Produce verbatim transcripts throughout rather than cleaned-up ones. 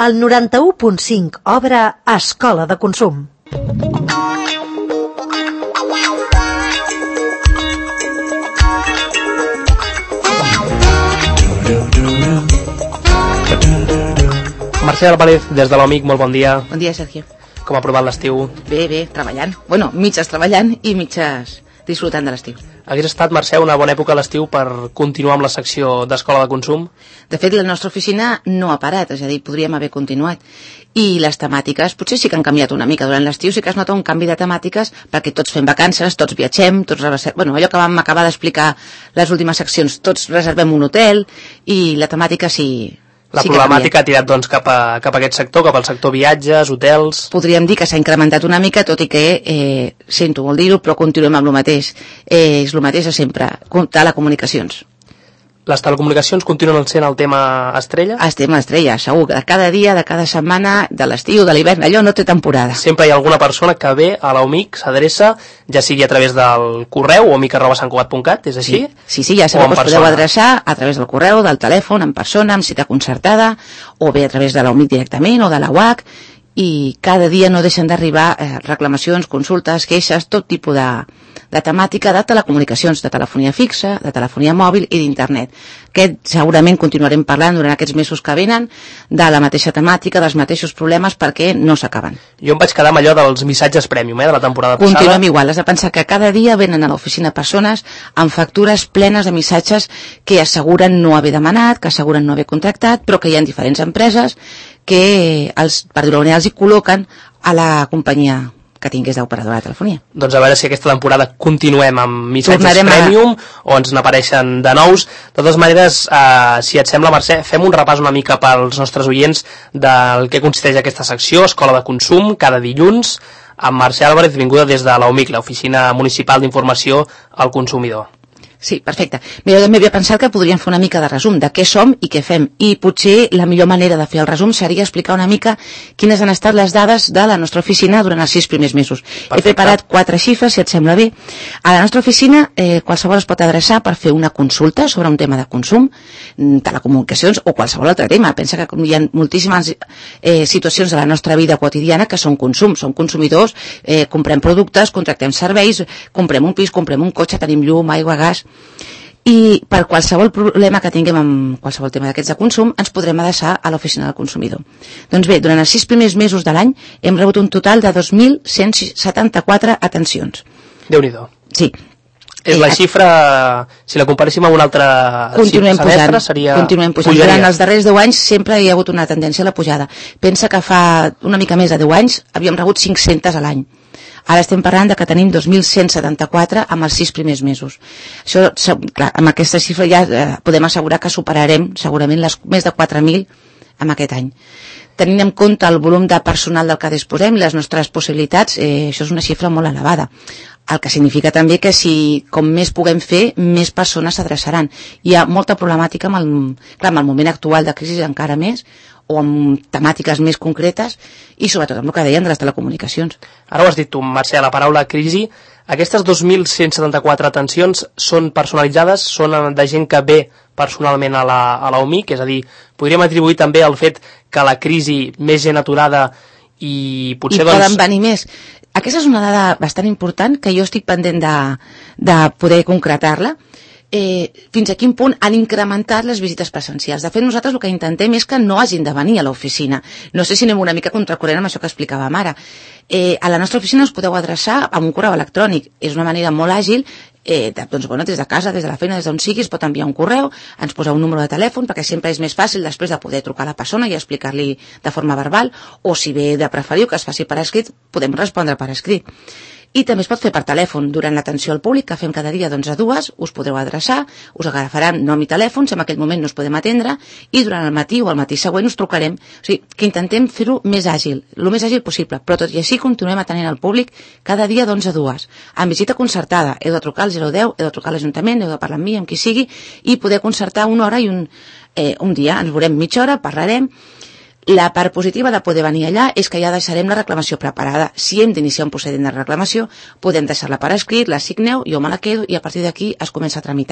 El noranta-u punt cinc obre Escola de Consum. Mercè Álvarez, des de l'O M I C, molt bon dia. Bon dia, Sergio. Com ha aprovat l'estiu? Bé, bé, treballant. Bueno, mitges treballant i mitges disfrutant de l'estiu. Hagués estat, Mercè, una bona època a l'estiu per continuar amb la secció d'Escola de Consum? De fet, la nostra oficina no ha parat, és a dir, podríem haver continuat. I les temàtiques potser sí que han canviat una mica. Durant l'estiu sí que es nota un canvi de temàtiques perquè tots fem vacances, tots viatgem, tots reservem... Bueno, allò que vam acabar d'explicar les últimes seccions, tots reservem un hotel i la temàtica sí... La sí problemàtica ha tirat doncs, cap, a, cap a aquest sector, cap al sector viatges, hotels... Podríem dir que s'ha incrementat una mica, tot i que, eh, sento molt dir-ho, però continuem amb el mateix. Eh, és el mateix de sempre, telecomunicacions. Les telecomunicacions continuen sent el tema estrella? El tema estrella, segur, de cada dia, de cada setmana, de l'estiu, de l'hivern, allò no té temporada. Sempre hi ha alguna persona que ve a la O M I C, s'adreça, ja sigui a través del correu, o mic arroba sant cugat punt cat, és així? Sí, sí, sí, ja sabeu que us podeu adreçar a través del correu, del telèfon, en persona, amb cita concertada, o bé a través de la O M I C directament, o de la U A C, i cada dia no deixen d'arribar eh, reclamacions, consultes, queixes, tot tipus de, de temàtica de telecomunicacions, de telefonia fixa, de telefonia mòbil i d'internet. Aquest segurament continuarem parlant durant aquests mesos que venen de la mateixa temàtica, dels mateixos problemes, perquè no s'acaben. Jo em vaig quedar amb allò dels missatges premium, eh, de la temporada passada. Continuem igual, has de pensar que cada dia venen a l'oficina persones amb factures plenes de missatges que asseguren no haver demanat, que asseguren no haver contractat, però que hi ha diferents empreses que els, per dir-ho els hi col·loquen a la companyia que tingués d'operadora de telefonia. Doncs a veure si aquesta temporada continuem amb missatges Tornarem premium a... o ens n'apareixen de nous. De totes maneres, eh, si et sembla, Mercè, fem un repàs una mica pels nostres oients del que consisteix aquesta secció, Escola de Consum, cada dilluns, amb Mercè Álvarez, vinguda des de la O M I C, l'Oficina Municipal d'Informació al Consumidor. Sí, perfecte. Bé, jo també havia pensat que podríem fer una mica de resum de què som i què fem. I potser la millor manera de fer el resum seria explicar una mica quines han estat les dades de la nostra oficina durant els sis primers mesos. Perfecte. He preparat quatre xifres, si et sembla bé. A la nostra oficina eh, qualsevol es pot adreçar per fer una consulta sobre un tema de consum, telecomunicacions o qualsevol altre tema. Pensa que hi ha moltíssimes eh, situacions de la nostra vida quotidiana que són consum. Som consumidors, eh, comprem productes, contractem serveis, comprem un pis, comprem un cotxe, tenim llum, aigua, gas... I per qualsevol problema que tinguem amb qualsevol tema d'aquests de consum ens podrem adreçar a l'oficina del consumidor. Doncs bé, durant els sis primers mesos de l'any hem rebut un total de dos mil cent setanta-quatre atencions. Déu-n'hi-do. Sí. És la xifra, si la comparéssim amb una altra continuem semestre, pujant, seria... Continuem pujant. Durant els darrers deu anys sempre hi ha hagut una tendència a la pujada. Pensa que fa una mica més de deu anys havíem rebut cinc-centes a l'any. Ara estem parlant de que tenim dos mil cent setanta-quatre amb els sis primers mesos. Això, clar, amb aquesta xifra ja eh, podem assegurar que superarem segurament les més de quatre mil en aquest any. Tenint en compte el volum de personal del que disposem i les nostres possibilitats, eh, això és una xifra molt elevada. El que significa també que si com més puguem fer, més persones s'adreçaran. Hi ha molta problemàtica amb el, clar, amb el moment actual de crisi encara més, o amb temàtiques més concretes i sobretot amb el que deien de les telecomunicacions. Ara ho has dit tu, Mercè, la paraula crisi. Aquestes dos mil cent setanta-quatre atencions són personalitzades, són de gent que ve personalment a la, a la O M I C, és a dir, podríem atribuir també el fet que la crisi més gent aturada i potser... I doncs... poden venir més. Aquesta és una dada bastant important que jo estic pendent de, de poder concretar-la. Eh, fins a quin punt han incrementat les visites presencials. De fet, nosaltres el que intentem és que no hagin de venir a l'oficina. No sé si anem una mica contracorrent amb això que explicàvem ara. Eh, a la nostra oficina us podeu adreçar amb un correu electrònic. És una manera molt àgil, eh, de, doncs, bueno, des de casa, des de la feina, des d'on sigui, es pot enviar un correu, ens poseu un número de telèfon, perquè sempre és més fàcil després de poder trucar a la persona i explicar-li de forma verbal, o si bé de preferir que es faci per escrit, podem respondre per escrit. I també es pot fer per telèfon. Durant l'atenció al públic, que fem cada dia d'onze a dues, us podreu adreçar, us agafaran nom i telèfon, si en aquell moment no us podem atendre, i durant el matí o el matí següent us trucarem. O sigui, que intentem fer-ho més àgil, el més àgil possible, però tot i així continuem atenent al públic cada dia d'onze a dues. Amb visita concertada, heu de trucar al zero deu, heu de trucar a l'Ajuntament, heu de parlar amb mi, amb qui sigui, i poder concertar una hora i un, eh, un dia. Ens veurem mitja hora, parlarem. La part positiva de poder venir allà és que ja deixarem la reclamació preparada. Si hem d'iniciar un procediment de reclamació, podem deixar-la per escrit, la signeu, jo me la quedo i a partir d'aquí es comença a tramitar.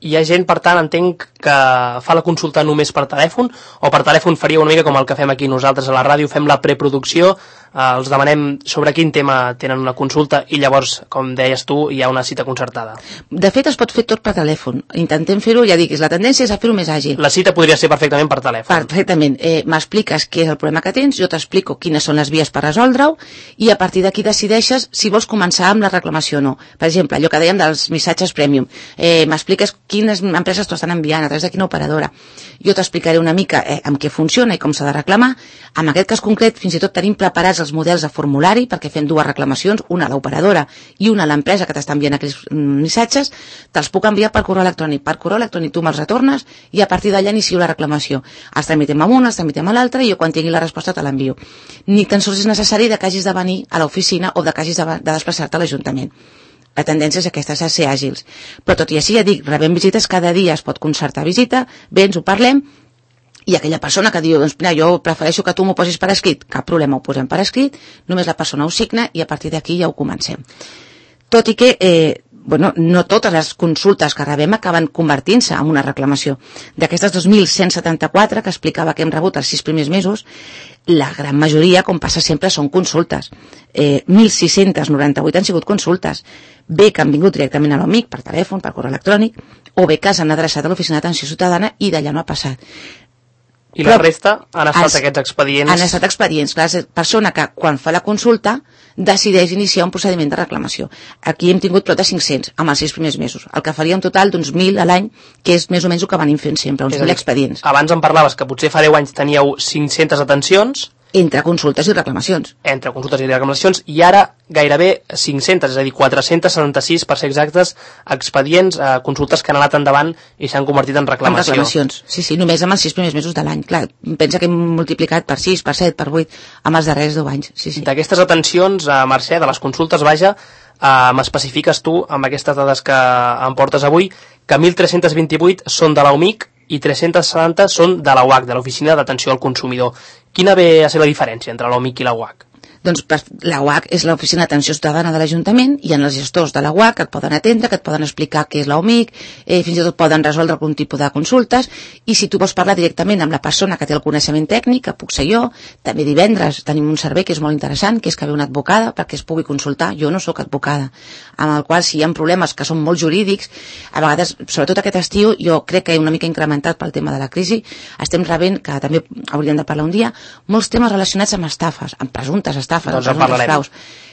hi ha gent, per tant, entenc que fa la consulta només per telèfon, o per telèfon faria una mica com el que fem aquí nosaltres a la ràdio, fem la preproducció, eh, els demanem sobre quin tema tenen una consulta i llavors, com deies tu, hi ha una cita concertada. De fet, es pot fer tot per telèfon. Intentem fer-ho, ja dic, la tendència és a fer-ho més àgil. La cita podria ser perfectament per telèfon. Perfectament. Eh, M'expliques què és el problema que tens, jo t'explico quines són les vies per resoldre-ho i a partir d'aquí decideixes si vols començar amb la reclamació o no. Per exemple, allò que dèiem dels missatges premium. Eh, M'expliques quines empreses t'ho estan enviant, a través de quina operadora. Jo t'explicaré una mica eh, amb què funciona i com s'ha de reclamar. En aquest cas concret, fins i tot tenim preparats els models de formulari perquè fem dues reclamacions, una a l'operadora i una a l'empresa que t'està enviant aquells missatges. Te'ls puc enviar per correu electrònic. Per correu electrònic tu me'ls retornes i a partir d'allà inicio la reclamació. Els tramitem amb una, els tramitem a l'altra i jo quan tingui la resposta te l'envio. Ni tan sols és necessari de que hagis de venir a l'oficina o de que hagis de, de desplaçar-te a l'Ajuntament. La tendència és aquesta, és a ser àgils. Però tot i així, ja dic, rebem visites, cada dia es pot concertar visita, vens, ho parlem, i aquella persona que diu, doncs mira, jo prefereixo que tu m'ho posis per escrit, cap problema, ho posem per escrit, només la persona ho signa i a partir d'aquí ja ho comencem. Tot i que, eh, bueno, no totes les consultes que rebem acaben convertint-se en una reclamació. D'aquestes dos mil cent setanta-quatre que explicava que hem rebut els sis primers mesos, la gran majoria, com passa sempre, són consultes. Eh, mil sis-cents noranta-vuit han sigut consultes. Bé que han vingut directament a l'O M I C, per telèfon, per correu electrònic, o bé que s'han adreçat a l'Oficina d'Atenció Ciutadana i d'allà no ha passat. I la resta han estat has, aquests expedients? Han estat expedients. La persona que, quan fa la consulta, decideix iniciar un procediment de reclamació. Aquí hem tingut prop de cinc-cents, amb els sis primers mesos. El que faria un total d'uns mil a l'any, que és més o menys el que venim fent sempre, uns mil expedients. Abans em parlaves que potser fa deu anys teníeu cinc-centes atencions. Entre consultes i reclamacions. Entre consultes i reclamacions, i ara gairebé cinc-centes, és a dir, quatre-cents setanta-sis, per ser exactes, expedients, eh, consultes que han anat endavant i s'han convertit en reclamació. En reclamacions, sí, sí, només amb els sis primers mesos de l'any. Clar, pensa que hem multiplicat per sis, per set, per vuit, amb els darrers deu anys. Sí, sí. D'aquestes atencions, eh, Mercè, de les consultes, vaja, eh, m'especifiques tu, amb aquestes dades que em portes avui, que mil tres-cents vint-i-vuit són de la O M I C i tres-cents setanta són de la U A C, de l'Oficina d'Atenció al Consumidor. Quina ve a ser la diferència entre la O M I C i la U A C? Doncs la U A C és l'Oficina d'Atenció Ciutadana de l'Ajuntament i en els gestors de la U A C que et poden atendre, que et poden explicar què és la O M I C, eh, fins i tot poden resoldre algun tipus de consultes i si tu vols parlar directament amb la persona que té el coneixement tècnic, que puc ser jo, també divendres tenim un servei que és molt interessant, que és que ve una advocada perquè es pugui consultar, jo no sóc advocada, amb el qual si hi ha problemes que són molt jurídics, a vegades, sobretot aquest estiu, jo crec que he una mica incrementat pel tema de la crisi, estem rebent, que també hauríem de parlar un dia, molts temes relacionats amb estafes, amb presumptes estafes, doncs en parlarem.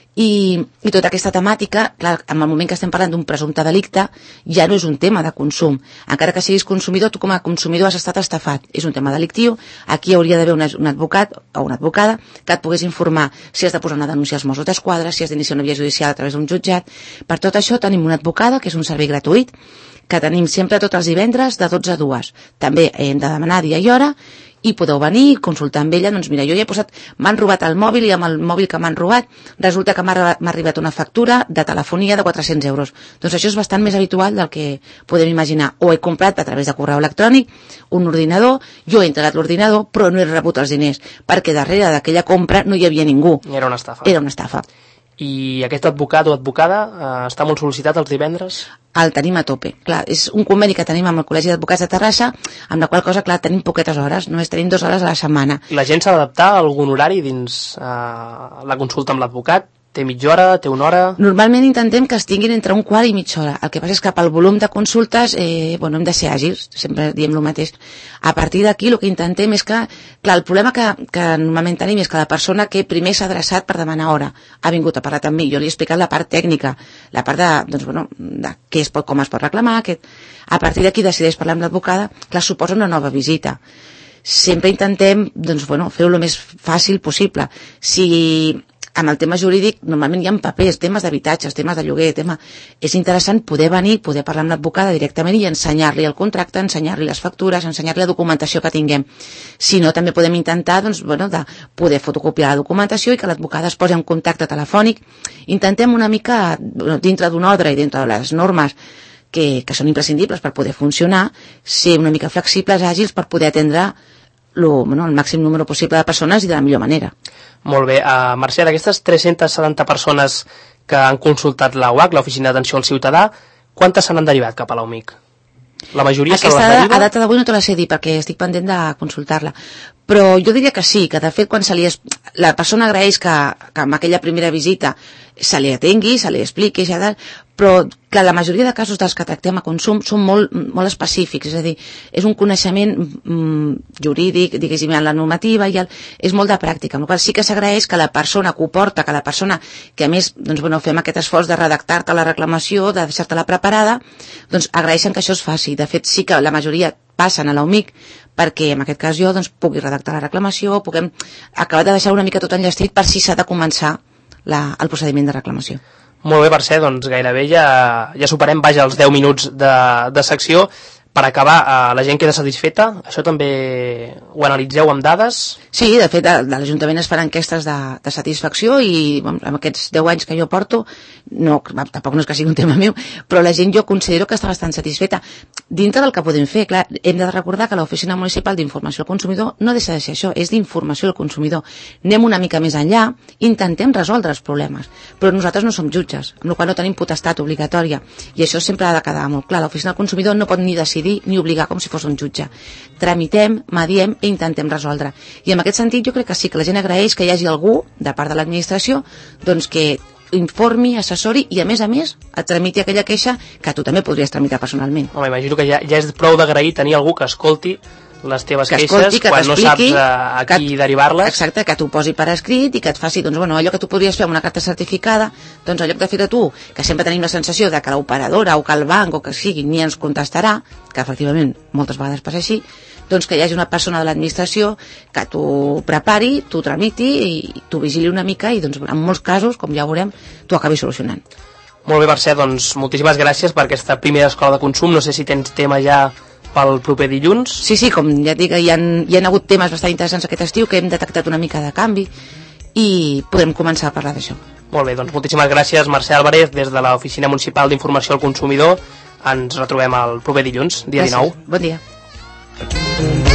I, i tota aquesta temàtica, clar, en el moment que estem parlant d'un presumpte delicte, ja no és un tema de consum. Encara que siguis consumidor, tu com a consumidor has estat estafat. És un tema delictiu, aquí hauria d'haver un, un advocat o una advocada que et pogués informar si has de posar una denúncia als Mossos d'Esquadra, si has d'iniciar una via judicial a través d'un jutjat. Per tot això tenim una advocada, que és un servei gratuït, que tenim sempre tots els divendres de dotze a dues. També hem de demanar dia i hora, i podeu venir i consultar amb ella, doncs mira, jo ja he posat, m'han robat el mòbil i amb el mòbil que m'han robat resulta que m'ha arribat una factura de telefonia de quatre-cents euros. Doncs això és bastant més habitual del que podem imaginar. O he comprat a través de correu electrònic un ordinador, jo he entregat l'ordinador però no he rebut els diners, perquè darrere d'aquella compra no hi havia ningú. Era una estafa. Era una estafa. I aquest advocat o advocada eh, està molt sol·licitat els divendres? El tenim a tope. Clar, és un conveni que tenim amb el Col·legi d'Advocats de Terrassa, amb la qual cosa, clar, tenim poquetes hores, només tenim dues hores a la setmana. La gent s'ha d'adaptar a algun horari dins eh, la consulta amb l'advocat? Té mitja hora, té una hora? Normalment intentem que es tinguin entre un quart i mitja hora. El que passa és que pel volum de consultes eh, bueno, hem de ser àgils, sempre diem el mateix. A partir d'aquí el que intentem és que, clar, el problema que, que normalment tenim és que la persona que primer s'ha adreçat per demanar hora ha vingut a parlar amb mi, jo li he explicat la part tècnica, la part de, doncs, bueno, de què es pot, com es pot reclamar, que a partir d'aquí decideix parlar amb l'advocada, clar, suposa una nova visita. Sempre intentem, doncs, bueno, fer-ho el més fàcil possible. Si amb el tema jurídic normalment hi ha papers, temes d'habitatges, temes de lloguer, tema... és interessant poder venir, poder parlar amb l'advocada directament i ensenyar-li el contracte, ensenyar-li les factures, ensenyar-li la documentació que tinguem. Si no, també podem intentar doncs, bueno, de poder fotocopiar la documentació i que l'advocada es posi en contacte telefònic. Intentem una mica, bueno, dintre d'un ordre i dintre de les normes que, que són imprescindibles per poder funcionar, ser una mica flexibles, àgils, per poder atendre lo, bueno, el màxim número possible de persones i de la millor manera. Molt bé. Uh, Mercè, d'aquestes tres-centes setanta persones que han consultat la U A C, l'Oficina d'Atenció al Ciutadà, quantes se n'han derivat cap a la U M I C? La majoria se Aquesta les deriva? a data d'avui no te la sé dir perquè estic pendent de consultar-la. Però jo diria que sí, que de fet quan se li es... la persona agraeix que, que amb aquella primera visita se li atengui, se li expliqui, ja de... però que la majoria de casos dels que tractem a consum són molt, molt específics, és a dir, és un coneixement mm, jurídic, diguéssim, en la normativa, i el... és molt de pràctica, amb la qual sí que s'agraeix que la persona que ho porta, que la persona que a més, doncs bueno, fem aquest esforç de redactar-te la reclamació, de deixar-te-la preparada, doncs agraeixen que això es faci. De fet, sí que la majoria passen a l'O M I C perquè en aquest cas jo doncs, pugui redactar la reclamació, puguem acabar de deixar una mica tot enllestit per si s'ha de començar la, el procediment de reclamació. Molt bé, Mercè, doncs gairebé ja, ja superem, vaja, els deu minuts de, de secció. Per acabar, eh, la gent queda satisfeta? Això també ho analitzeu amb dades? Sí, de fet, de, de l'Ajuntament es fan enquestes de, de satisfacció i bueno, amb aquests deu anys que jo porto, no, tampoc no és que sigui un tema meu, però la gent jo considero que està bastant satisfeta. Dintre del que podem fer, clar, hem de recordar que l'Oficina Municipal d'Informació al Consumidor no deixa de ser això, és d'informació al consumidor. Anem una mica més enllà, intentem resoldre els problemes, però nosaltres no som jutges, amb la qual no tenim potestat obligatòria, i això sempre ha de quedar molt clar. L'Oficina del Consumidor no pot ni decidir ni obligar com si fos un jutge. Tramitem, mediem i intentem resoldre. I en aquest sentit jo crec que sí, que la gent agraeix que hi hagi algú, de part de l'administració, doncs que informi, assessori i a més a més et tramiti aquella queixa que tu també podries tramitar personalment. Home, imagino que ja, ja és prou d'agrair tenir algú que escolti les teves que queixes escolti, que quan no saps a, a qui que, derivar-les. Exacte, que t'ho posi per escrit i que et faci, doncs, bueno, allò que tu podries fer amb una carta certificada, doncs en lloc de fer-ho tu, que sempre tenim la sensació de que l'operadora o que el banc o que sigui ni ens contestarà, que efectivament moltes vegades passa així, doncs que hi hagi una persona de l'administració que t'ho prepari, t'ho tramiti i t'ho vigili una mica i doncs en molts casos, com ja veurem, t'ho acabi solucionant. Molt bé, Mercè, doncs moltíssimes gràcies per aquesta primera escola de consum. No sé si tens tema ja pel proper dilluns. Sí, sí, com ja et dic, hi ha, hi ha hagut temes bastant interessants aquest estiu que hem detectat una mica de canvi i podem començar a parlar d'això. Molt bé, doncs moltíssimes gràcies, Mercè Álvarez, des de l'Oficina Municipal d'Informació al Consumidor. Ens retrobem el proper dilluns, dia gràcies. dinou. Bon dia.